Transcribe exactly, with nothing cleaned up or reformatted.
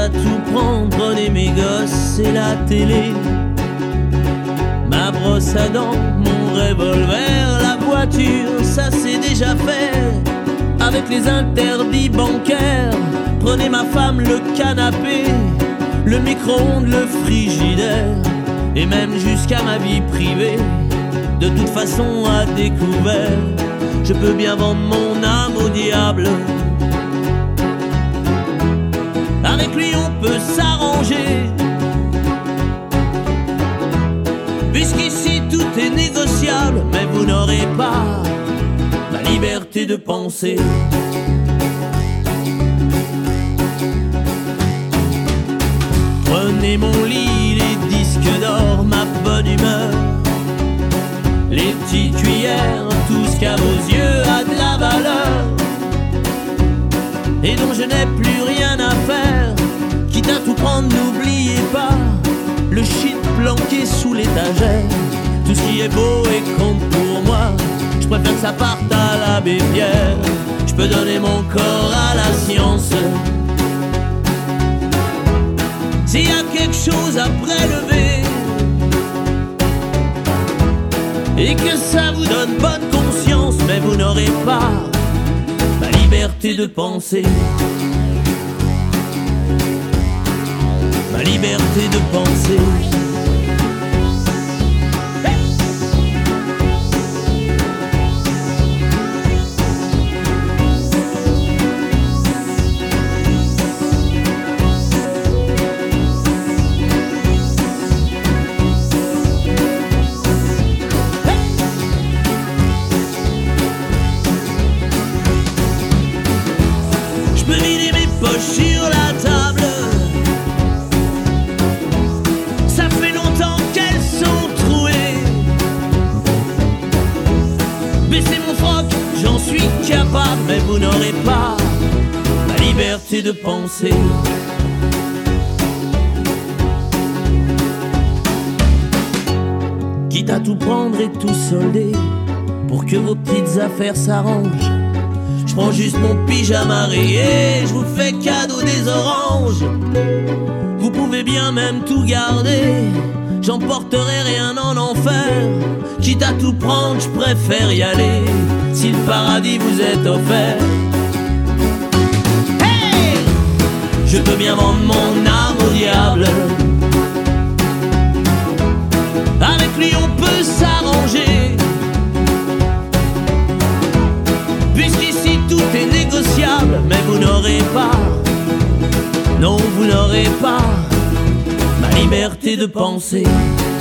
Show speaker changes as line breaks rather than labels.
à tout prendre, prenez mes gosses et la télé. Ma brosse à dents, mon revolver, la voiture, ça c'est déjà fait. Avec les interdits bancaires, prenez ma femme, le canapé, le micro-ondes, le frigidaire, et même jusqu'à ma vie privée. De toute façon à découvert, je peux bien vendre mon âme au diable. Avec lui on peut s'arranger, puisqu'ici tout est négociable. Mais vous n'aurez pas ma liberté de penser. Prenez mon lit, les disques d'or, ma bonne humeur, les petites cuillères, tout ce qu'à vos yeux a de la valeur et dont je n'ai plus rien à faire. Quitte à tout prendre, n'oubliez pas le shit planqué sous l'étagère. Tout ce qui est beau et compte pour moi, je préfère que ça parte à l'abbé Pierre. Je peux donner mon corps à la science. S'il y a quelque chose à prélever et que ça vous donne bonne conscience, mais vous n'aurez pas ma liberté de penser. Ma liberté de penser. Sur la table, ça fait longtemps qu'elles sont trouées. Baissez mon froc, j'en suis capable, mais vous n'aurez pas ma liberté de penser. Quitte à tout prendre et tout solder pour que vos petites affaires s'arrangent, je prends juste mon pyjama rayé, je vous fais cadeau des oranges. Vous pouvez bien même tout garder, j'emporterai rien en enfer. Quitte à tout prendre, je préfère y aller, si le paradis vous est offert. Hey! Je peux bien vendre mon âme au diable. Avec lui on peut s'arranger, puisqu'ici tout est négociable. Mais vous n'aurez pas, non vous n'aurez pas ma liberté de penser.